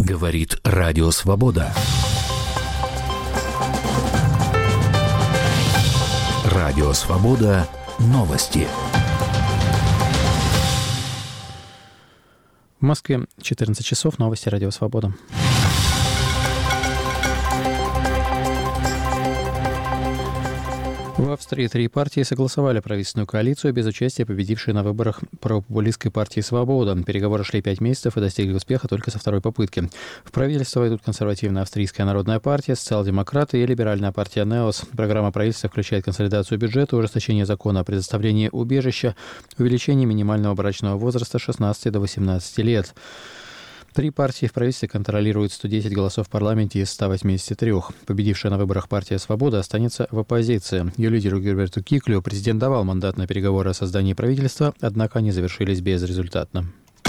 Говорит Радио Свобода. Радио Свобода. Новости. В Москве 14 часов. Новости Радио Свобода. В Австрии 3 партии согласовали правительственную коалицию без участия победившей на выборах пропопулистской партии «Свобода». Переговоры шли 5 месяцев и достигли успеха только со второй попытки. В правительство войдут консервативная Австрийская народная партия, социал-демократы и либеральная партия «Неос». Программа правительства включает консолидацию бюджета, ужесточение закона о предоставлении убежища, увеличение минимального брачного возраста с 16 до 18 лет. 3 партии в правительстве контролируют 110 голосов в парламенте из 183. Победившая на выборах партия «Свобода» останется в оппозиции. Ее лидеру Герберту Киклю президент давал мандат на переговоры о создании правительства, однако они завершились безрезультатно.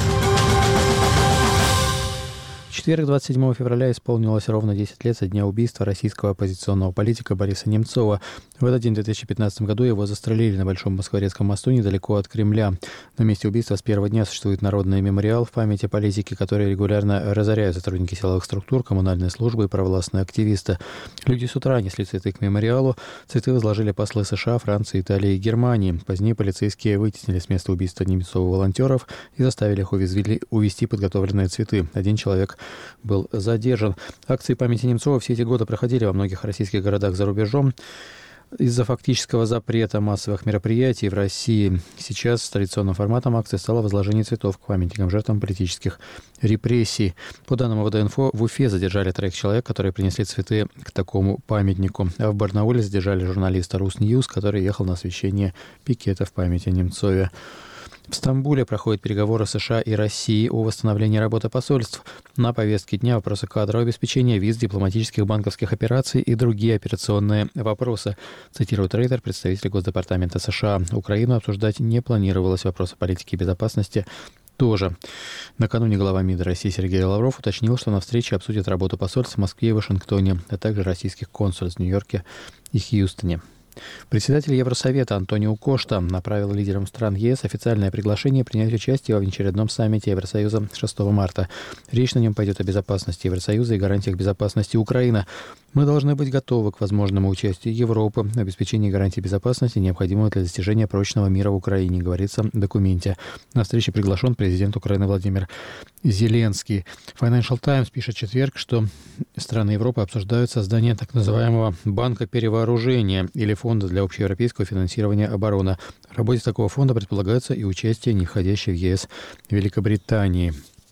В четверг, 27 февраля, исполнилось ровно 10 лет со дня убийства российского оппозиционного политика Бориса Немцова. В этот день, в 2015 году, его застрелили на Большом Москворецком мосту недалеко от Кремля. На месте убийства с первого дня существует народный мемориал в памяти политики, который регулярно разоряют сотрудники силовых структур, коммунальной службы и провластные активисты. Люди с утра несли цветы к мемориалу. Цветы возложили послы США, Франции, Италии и Германии. Позднее полицейские вытеснили с места убийства Немцова волонтеров и заставили их увезти подготовленные цветы. Один человек был задержан. Акции памяти Немцова все эти годы проходили во многих российских городах за рубежом. Из-за фактического запрета массовых мероприятий в России сейчас традиционным форматом акции стало возложение цветов к памятникам жертвам политических репрессий. По данным МВД-инфо, в Уфе задержали 3 человек, которые принесли цветы к такому памятнику. А в Барнауле задержали журналиста Русньюз, который ехал на освящение пикета в память о Немцове. В Стамбуле проходят переговоры США и России о восстановлении работы посольств. На повестке дня вопросы кадрового обеспечения, виз, дипломатических банковских операций и другие операционные вопросы, цитирует Рейтер, представитель Госдепартамента США. Украину обсуждать не планировалось, вопросы политики и безопасности тоже. Накануне глава МИД России Сергей Лавров уточнил, что на встрече обсудят работу посольств в Москве и Вашингтоне, а также российских консульств в Нью-Йорке и Хьюстоне. Председатель Евросовета Антонио Кошта направил лидерам стран ЕС официальное приглашение принять участие в очередном саммите Евросоюза 6 марта. Речь на нем пойдет о безопасности Евросоюза и гарантиях безопасности Украины. Мы должны быть готовы к возможному участию Европы, обеспечению гарантий безопасности, необходимого для достижения прочного мира в Украине, говорится в документе. На встречу приглашен президент Украины Владимир Зеленский. Financial Times пишет в четверг, что страны Европы обсуждают создание так называемого банка перевооружения или фонда для общеевропейского финансирования обороны. В работе такого фонда предполагается и участие не входящей в ЕС Великобритании.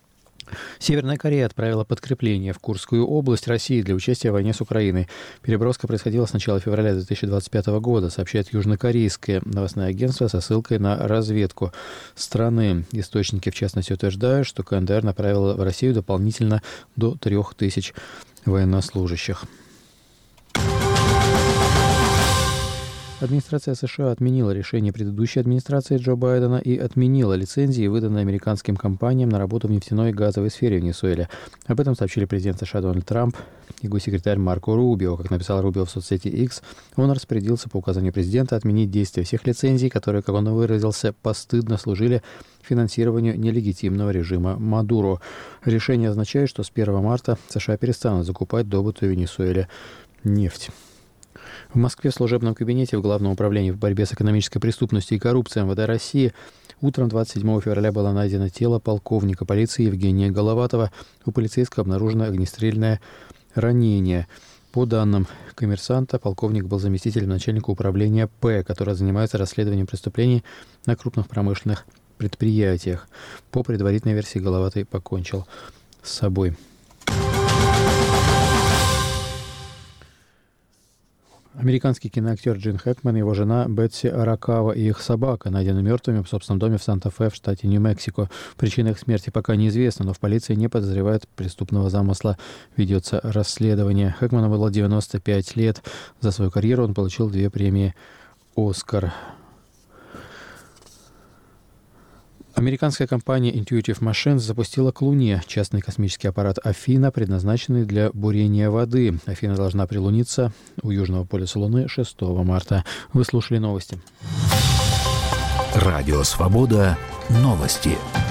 Северная Корея отправила подкрепление в Курскую область России для участия в войне с Украиной. Переброска происходила с начала февраля 2025 года, сообщает южнокорейское новостное агентство со ссылкой на разведку страны. Источники, в частности, утверждают, что КНДР направила в Россию дополнительно до 3000 военнослужащих. Администрация США отменила решение предыдущей администрации Джо Байдена и отменила лицензии, выданные американским компаниям на работу в нефтяной и газовой сфере в Венесуэле. Об этом сообщили президент США Дональд Трамп и госсекретарь Марко Рубио. Как написал Рубио в соцсети X, он распорядился по указанию президента отменить действие всех лицензий, которые, как он выразился, постыдно служили финансированию нелегитимного режима Мадуро. Решение означает, что с 1 марта США перестанут закупать добытую в Венесуэле нефть. В Москве в служебном кабинете в Главном управлении по борьбе с экономической преступностью и коррупцией МВД России утром 27 февраля было найдено тело полковника полиции Евгения Головатова. У полицейского обнаружено огнестрельное ранение. По данным «Коммерсанта», полковник был заместителем начальника управления П, которое занимается расследованием преступлений на крупных промышленных предприятиях. По предварительной версии, Головатый покончил с собой. Американский киноактер Джин Хэкман, его жена Бетси Аракава и их собака найдены мертвыми в собственном доме в Санта-Фе в штате Нью-Мексико. Причина их смерти пока неизвестна, но в полиции не подозревают преступного замысла. Ведется расследование. Хэкману было 95 лет. За свою карьеру он получил 2 премии «Оскар». Американская компания Intuitive Machines запустила к Луне частный космический аппарат «Афина», предназначенный для бурения воды. «Афина» должна прилуниться у южного полюса Луны 6 марта. Вы слушали новости. Радио «Свобода». Новости.